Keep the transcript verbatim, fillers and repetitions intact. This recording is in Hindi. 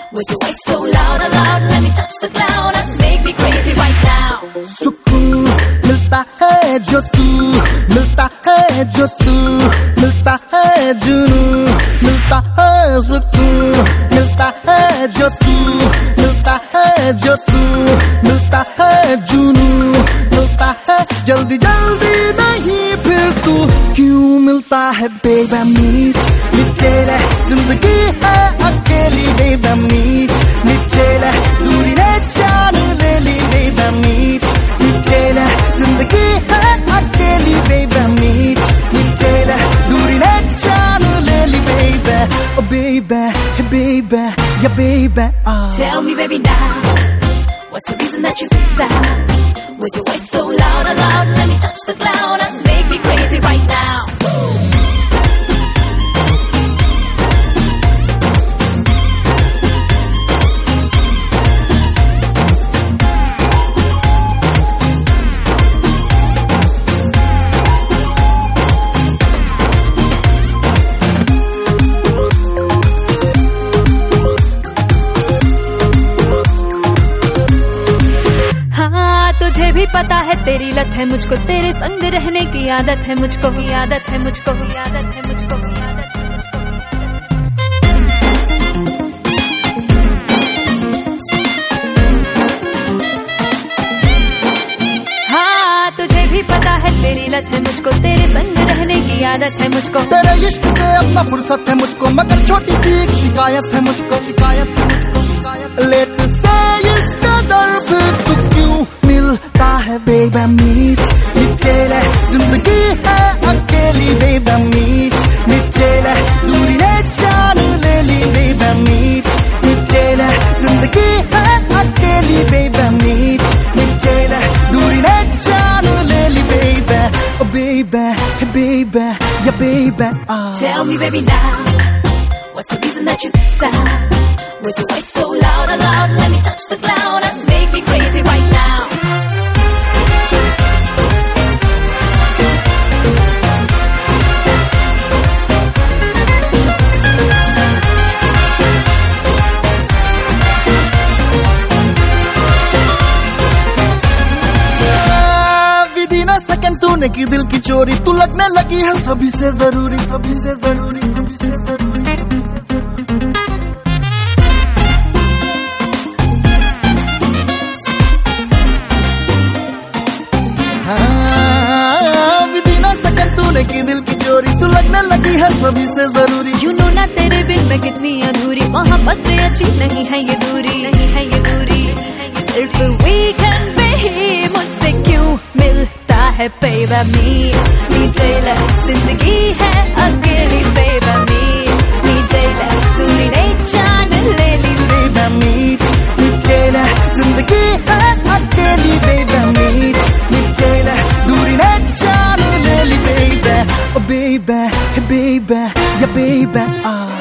With your voice so loud, loud, let me touch the cloud and make me crazy right now. सुकून मिलता है जो तू मिलता है जो तू मिलता है जुनून मिलता है सुकून मिलता है जो तू मिलता है जो तू मिलता है जुनून मिलता है जल्दी जल्दी नहीं फिर तू क्यों मिलता है बेबी मीट तेरे जिंदगी है अकेली बेबी मीट तेरे दूरी ने जान ले ली बेबी मीट तेरे जिंदगी है अकेली बेबी मीट तेरे दूरी ने जान ले ली baby oh baby hey baby yeah baby oh. Tell me baby now, what's the reason that you sound with your voice so loud, loud, let me touch the cloud and make me crazy right now. तुझे भी पता है तेरी लत है मुझको तेरे संग रहने की आदत है मुझको भी आदत है मुझको भी आदत है मुझको भी आदत है मुझको। हाँ तुझे भी पता है तेरी लत है मुझको तेरे संग रहने की आदत है मुझको तेरे इश्क से अपना फुर्सत है मुझको मगर छोटी सी एक शिकायत है मुझको शिकायत है मुझको शिकायत लेट से इसका दर्द तू क्यों मिलता है बेबी मीट तेरे जिंदगी है अकेली बेबी मीट तेरे दूरी ने जान ले ली बेबी मीट तेरे जिंदगी है अकेली बेबी मीट तेरे दूरी ने जान ले ली baby oh baby hey baby yeah baby oh. Tell me baby now, what's the reason that you sound with your voice so loud, loud, let me touch the cloud and make me crazy right now. तूने की दिल की चोरी तू लगने लगी है सभी से जरूरी सभी से जरूरी सभी से जरूरी हाँ विदिना सेकंड तूने की दिल की चोरी तू लगने लगी है सभी से जरूरी यू नो ना तेरे बिन मैं कितनी अधूरी मोहब्बत अच्छी नहीं है ये दूरी नहीं है ये दूरी सिर्फ वीकेंड पे ही मुझसे क्यों मिलता है बेबी मीट नीचे जिंदगी है अकेली बेबी मीट नीचे दूरी ने जान ले ली बेबी मीट नीचे जिंदगी है अकेली बेबी मीट नीचे दूरी ने जान ले ली baby oh baby hey baby yeah baby oh.